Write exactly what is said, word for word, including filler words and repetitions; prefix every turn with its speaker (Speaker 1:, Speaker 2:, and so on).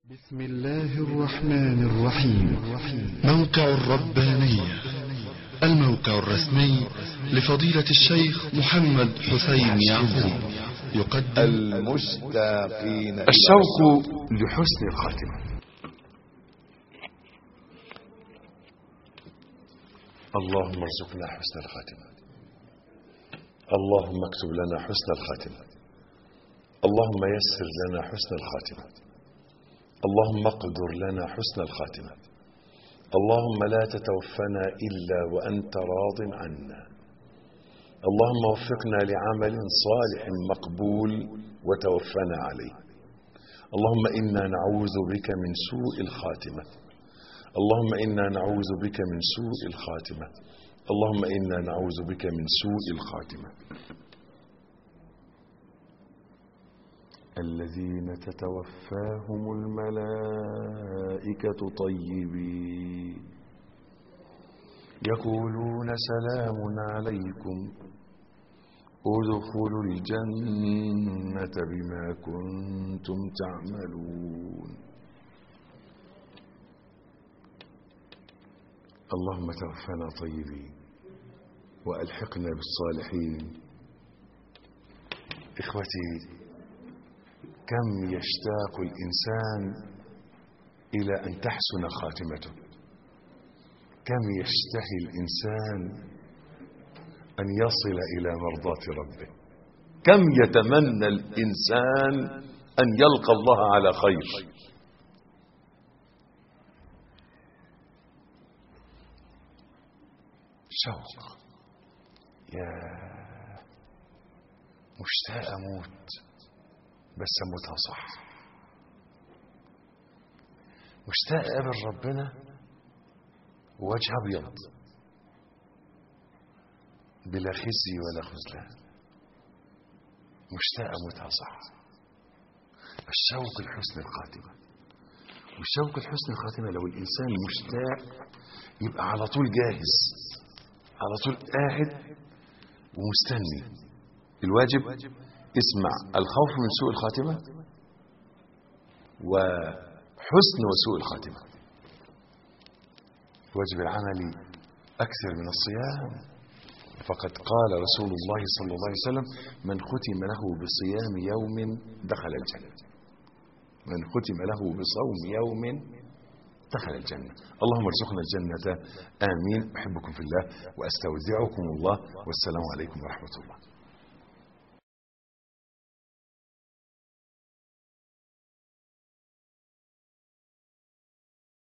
Speaker 1: بسم الله الرحمن الرحيم. موقع الربانية، الموقع الرسمي لفضيلة الشيخ محمد حسين يعقوب، يقدم
Speaker 2: المشتاقين الشوق لحسن الخاتمة. اللهم ارزقنا حسن الخاتمة، اللهم اكتب لنا حسن الخاتمة، اللهم يسر لنا حسن الخاتمة، اللهم اقدر لنا حسن الخاتمة، اللهم لا تتوفنا إلا وأنت راض عنا، اللهم وفقنا لعمل صالح مقبول وتوفنا عليه، اللهم إنا نعوذ بك من سوء الخاتمة، اللهم إنا نعوذ بك من سوء الخاتمة، اللهم إنا نعوذ بك من سوء الخاتمة. الذين تتوفاهم الملائكة طيبين يقولون سلام عليكم ادخلوا الجنة بما كنتم تعملون. اللهم توفنا طيبين وألحقنا بالصالحين. إخوتي، كم يشتاق الإنسان إلى أن تحسن خاتمته، كم يشتهي الإنسان أن يصل إلى مرضاة ربه، كم يتمنى الإنسان أن يلقى الله على خير. شوق، يا مشتاق أموت بس أموتها صح، مشتاق أقابل ربنا ووجه أبيض بلا خزي ولا خذلان، مشتاق أموتها صح. الشوق لحسن الخاتمة، والشوق لحسن الخاتمة لو الإنسان مشتاق يبقى على طول جاهز، على طول قاعد ومستني. الواجب اسمع الخوف من سوء الخاتمة وحسن وسوء الخاتمة. الواجب العملي أكثر من الصيام، فقد قال رسول الله صلى الله عليه وسلم: من ختم له بصيام يوم دخل الجنة، من ختم له بصوم يوم دخل الجنة. اللهم ارزقنا الجنة، آمين. أحبكم في الله وأستودعكم الله، والسلام عليكم ورحمة الله.